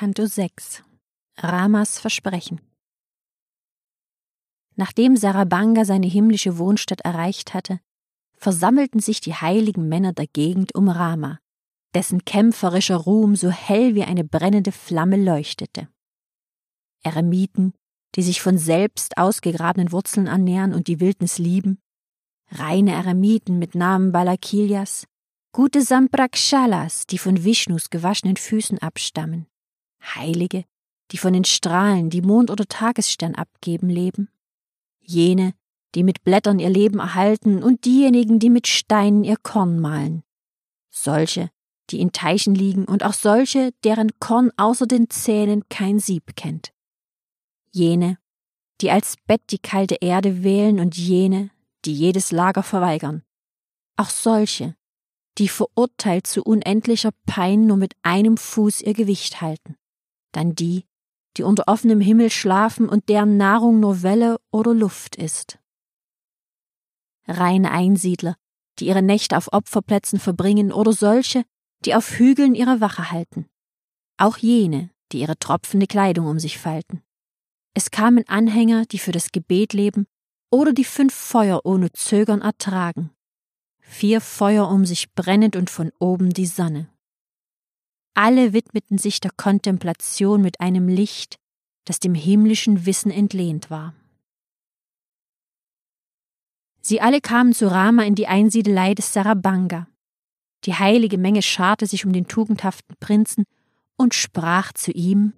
Canto 6 Ramas Versprechen. Nachdem Sarabanga seine himmlische Wohnstatt erreicht hatte, versammelten sich die heiligen Männer der Gegend um Rama, dessen kämpferischer Ruhm so hell wie eine brennende Flamme leuchtete. Eremiten, die sich von selbst ausgegrabenen Wurzeln ernähren und die Wildnis lieben, reine Eremiten mit Namen Balakilyas, gute Samprakshalas, die von Vishnus gewaschenen Füßen abstammen, Heilige, die von den Strahlen, die Mond oder Tagesstern abgeben, leben, jene, die mit Blättern ihr Leben erhalten und diejenigen, die mit Steinen ihr Korn mahlen, solche, die in Teichen liegen und auch solche, deren Korn außer den Zähnen kein Sieb kennt, jene, die als Bett die kalte Erde wählen und jene, die jedes Lager verweigern, auch solche, die verurteilt zu unendlicher Pein nur mit einem Fuß ihr Gewicht halten, dann die unter offenem Himmel schlafen und deren Nahrung nur Welle oder Luft ist. Reine Einsiedler, die ihre Nächte auf Opferplätzen verbringen oder solche, die auf Hügeln ihre Wache halten, auch jene, die ihre tropfende Kleidung um sich falten. Es kamen Anhänger, die für das Gebet leben oder die 5 Feuer ohne Zögern ertragen, 4 Feuer um sich brennend und von oben die Sonne. Alle widmeten sich der Kontemplation mit einem Licht, das dem himmlischen Wissen entlehnt war. Sie alle kamen zu Rama in die Einsiedelei des Sarabanga. Die heilige Menge scharte sich um den tugendhaften Prinzen und sprach zu ihm: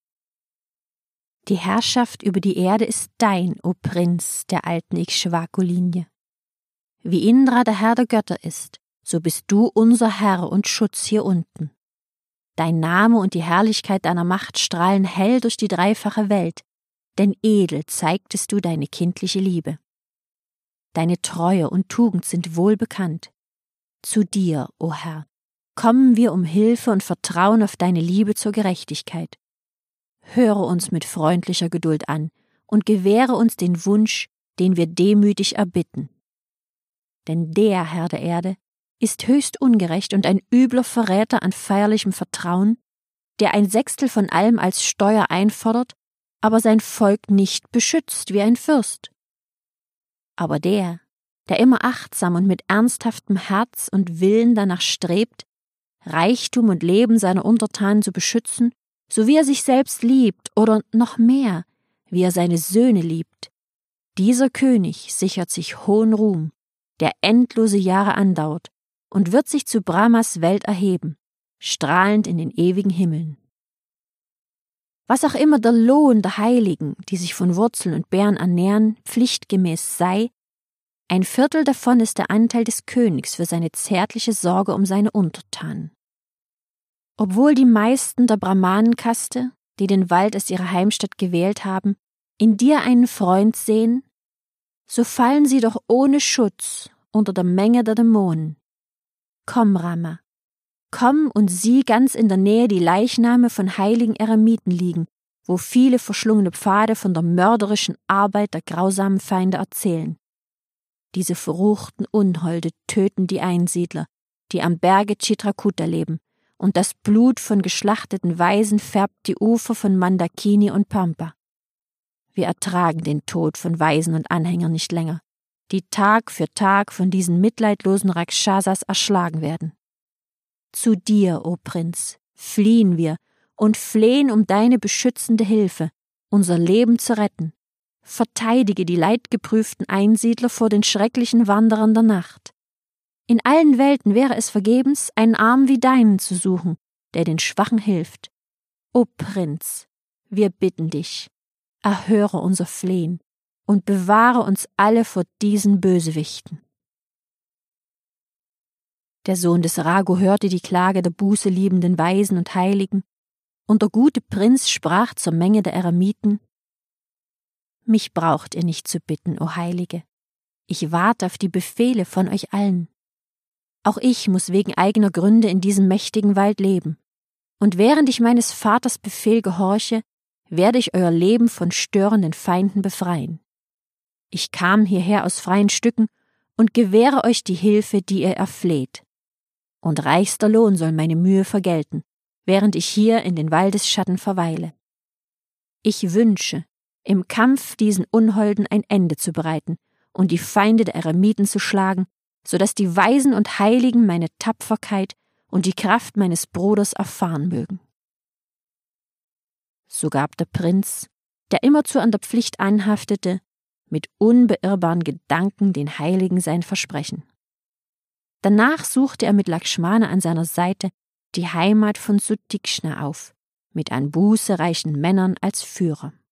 Die Herrschaft über die Erde ist dein, o Prinz der alten Ikshvaku-Linie. Wie Indra der Herr der Götter ist, so bist du unser Herr und Schutz hier unten. Dein Name und die Herrlichkeit deiner Macht strahlen hell durch die dreifache Welt, denn edel zeigtest du deine kindliche Liebe. Deine Treue und Tugend sind wohl bekannt. Zu dir, o Herr, kommen wir um Hilfe und vertrauen auf deine Liebe zur Gerechtigkeit. Höre uns mit freundlicher Geduld an und gewähre uns den Wunsch, den wir demütig erbitten. Denn der Herr der Erde ist höchst ungerecht und ein übler Verräter an feierlichem Vertrauen, der 1/6 von allem als Steuer einfordert, aber sein Volk nicht beschützt wie ein Fürst. Aber der immer achtsam und mit ernsthaftem Herz und Willen danach strebt, Reichtum und Leben seiner Untertanen zu beschützen, so wie er sich selbst liebt oder noch mehr, wie er seine Söhne liebt, dieser König sichert sich hohen Ruhm, der endlose Jahre andauert, und wird sich zu Brahmas Welt erheben, strahlend in den ewigen Himmeln. Was auch immer der Lohn der Heiligen, die sich von Wurzeln und Beeren ernähren, pflichtgemäß sei, 1/4 davon ist der Anteil des Königs für seine zärtliche Sorge um seine Untertanen. Obwohl die meisten der Brahmanenkaste, die den Wald als ihre Heimstatt gewählt haben, in dir einen Freund sehen, so fallen sie doch ohne Schutz unter der Menge der Dämonen. Komm, Rama, komm und sieh ganz in der Nähe die Leichname von heiligen Eremiten liegen, wo viele verschlungene Pfade von der mörderischen Arbeit der grausamen Feinde erzählen. Diese verruchten Unholde töten die Einsiedler, die am Berge Chitrakuta leben, und das Blut von geschlachteten Weisen färbt die Ufer von Mandakini und Pampa. Wir ertragen den Tod von Weisen und Anhängern nicht länger, die Tag für Tag von diesen mitleidlosen Rakshasas erschlagen werden. Zu dir, o Prinz, fliehen wir und flehen um deine beschützende Hilfe, unser Leben zu retten. Verteidige die leidgeprüften Einsiedler vor den schrecklichen Wanderern der Nacht. In allen Welten wäre es vergebens, einen Arm wie deinen zu suchen, der den Schwachen hilft. O Prinz, wir bitten dich, erhöre unser Flehen und bewahre uns alle vor diesen Bösewichten. Der Sohn des Raghu hörte die Klage der bußeliebenden Weisen und Heiligen, und der gute Prinz sprach zur Menge der Eremiten: Mich braucht ihr nicht zu bitten, o Heilige. Ich warte auf die Befehle von euch allen. Auch ich muss wegen eigener Gründe in diesem mächtigen Wald leben. Und während ich meines Vaters Befehl gehorche, werde ich euer Leben von störenden Feinden befreien. Ich kam hierher aus freien Stücken und gewähre euch die Hilfe, die ihr erfleht. Und reichster Lohn soll meine Mühe vergelten, während ich hier in den Waldesschatten verweile. Ich wünsche, im Kampf diesen Unholden ein Ende zu bereiten und die Feinde der Eremiten zu schlagen, so dass die Weisen und Heiligen meine Tapferkeit und die Kraft meines Bruders erfahren mögen. So gab der Prinz, der immerzu an der Pflicht anhaftete, mit unbeirrbaren Gedanken den Heiligen sein Versprechen. Danach suchte er mit Lakshmana an seiner Seite die Heimat von Sutikshna auf, mit an Buße reichen Männern als Führer.